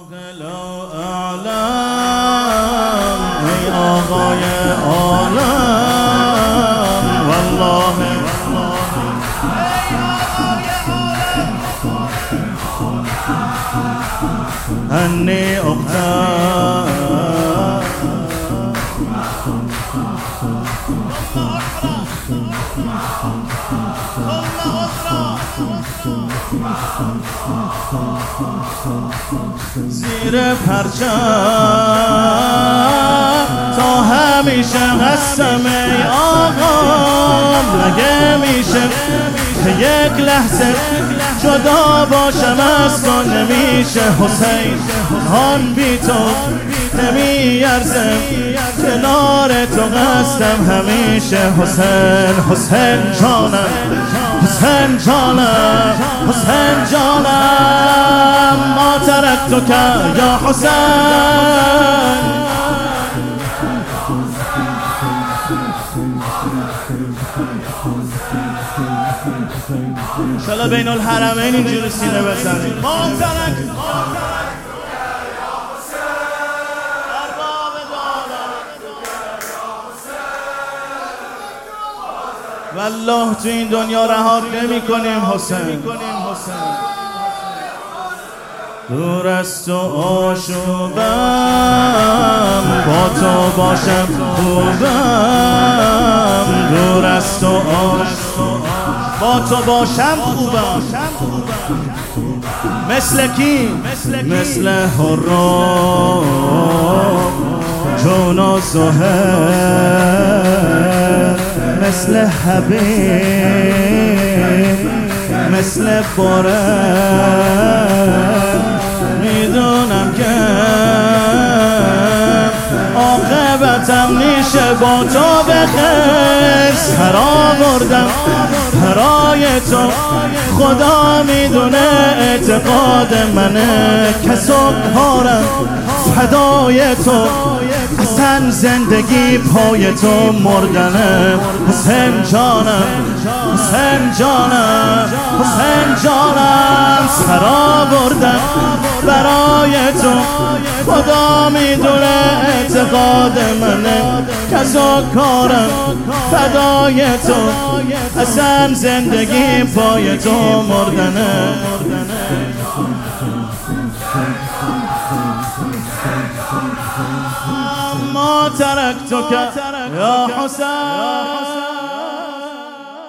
لا اعلم ای آقای عالم والله انی اقتل زیر پرچم تا همیشه هستم ای آقام مگه میشه که یک لحظه جدا باشم از تو نمیشه حسین آن بی تو نمیارزه کنار تو هستم همیشه حسین حسین جانم حسین جانم حسین جانم ما ترکتک یا حسین انشالله بین الحرمین اینجوری سینه بزنید ما ترکتک والله تو این دنیا رها نمی کنیم حسین دور از تو آشوبم با تو باشم خوبم دور از تو با تو باشم خوبم مثل کی؟ مثل حرام جون و زهر مثل حبیب مثل بارم میدونم که عاقبتم میشه با تو بخیر سر آوردم برای تو خدا میدونه اعتقاد منه کس و کارم فدای تو اصلا زندگی پای تو مردنه حسین جانم حسین جانم حسین جانم سر آوردم برای تو خدا میدونه اعتقاد منه کس و کارم فدای تو اصلا زندگی پای تو مردنه ما ترکتک یا حسین